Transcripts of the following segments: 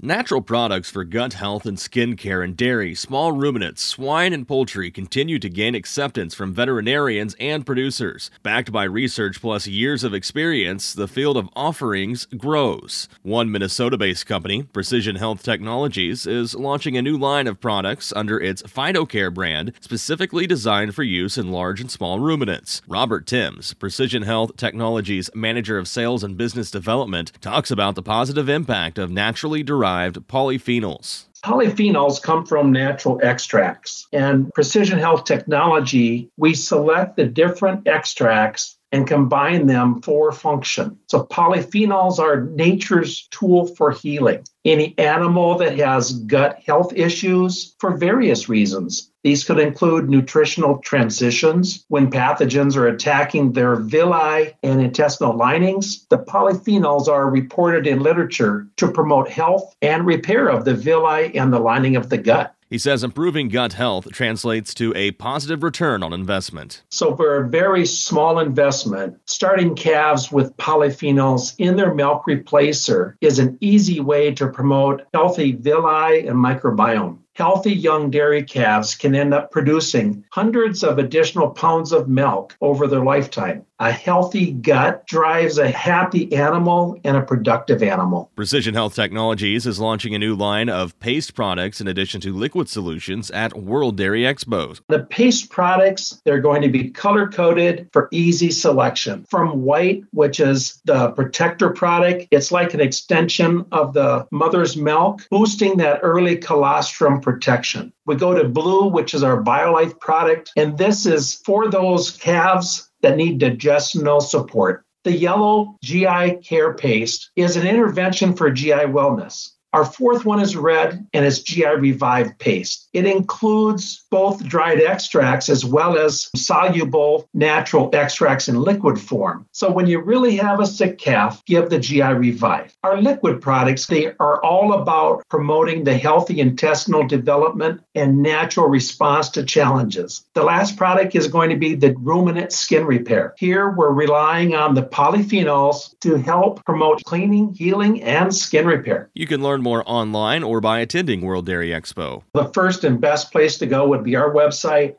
Natural products for gut health and skincare in dairy, small ruminants, swine, and poultry continue to gain acceptance from veterinarians and producers. Backed by research plus years of experience, the field of offerings grows. One Minnesota-based company, Precision Health Technologies, is launching a new line of products under its PhytoCare brand, specifically designed for use in large and small ruminants. Robert Timms, Precision Health Technologies Manager of Sales and Business Development, talks about the positive impact of naturally derived polyphenols. Polyphenols come from natural extracts. And Precision Health Technology, we select the different extracts and combine them for function. So polyphenols are nature's tool for healing. Any animal that has gut health issues for various reasons. These could include nutritional transitions when pathogens are attacking their villi and intestinal linings. The polyphenols are reported in literature to promote health and repair of the villi and the lining of the gut. He says improving gut health translates to a positive return on investment. So for a very small investment, starting calves with polyphenols in their milk replacer is an easy way to promote healthy villi and microbiome. Healthy young dairy calves can end up producing hundreds of additional pounds of milk over their lifetime. A healthy gut drives a happy animal and a productive animal. Precision Health Technologies is launching a new line of paste products in addition to liquid solutions at World Dairy Expo. The paste products, they're going to be color-coded for easy selection. From white, which is the protector product, it's like an extension of the mother's milk, boosting that early colostrum protection. We go to blue, which is our BioLife product, and this is for those calves that need digestional support. The yellow GI Care Paste is an intervention for GI wellness. Our fourth one is red, and it's GI Revive Paste. It includes both dried extracts as well as soluble natural extracts in liquid form. So when you really have a sick calf, give the GI Revive. Our liquid products, they are all about promoting the healthy intestinal development and natural response to challenges. The last product is going to be the ruminant skin repair. Here, we're relying on the polyphenols to help promote cleaning, healing, and skin repair. You can learn more online or by attending World Dairy Expo. The first and best place to go would be our website,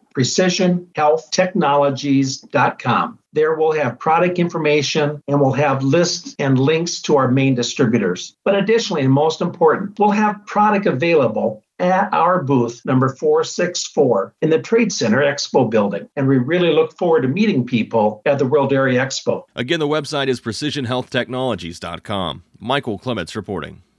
precisionhealthtechnologies.com. There we'll have product information and we'll have lists and links to our main distributors. But additionally, and most important, we'll have product available at our booth number 464 in the Trade Center Expo building. And we really look forward to meeting people at the World Dairy Expo. Again, the website is precisionhealthtechnologies.com. Michael Clements reporting.